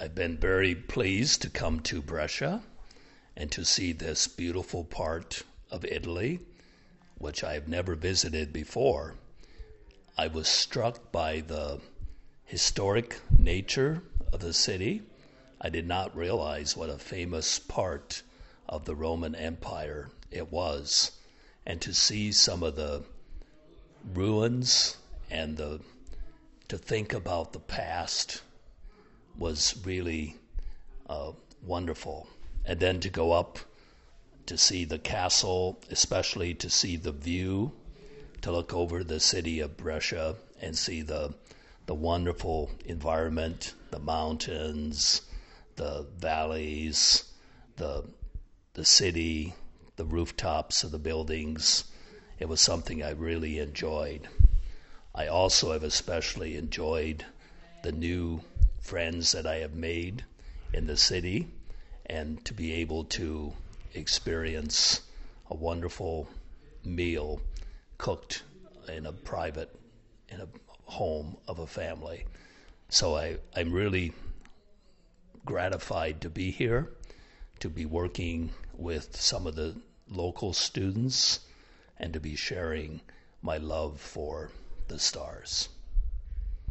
I've been very pleased to come to Brescia and to see this beautiful part of Italy, which I have never visited before. I was struck by the historic nature of the city. I did not realize what a famous part of the Roman Empire it was. And to see some of the ruins and to think about the past was really wonderful. And then to go up to see the castle, especially to see the view, to look over the city of Brescia and see the wonderful environment, the mountains, the valleys, the city, the rooftops of the buildings. It was something I really enjoyed. I also have especially enjoyed the new friends that I have made in the city, and to be able to experience a wonderful meal cooked in a home of a family. So I'm really gratified to be here, to be working with some of the local students, and to be sharing my love for the stars.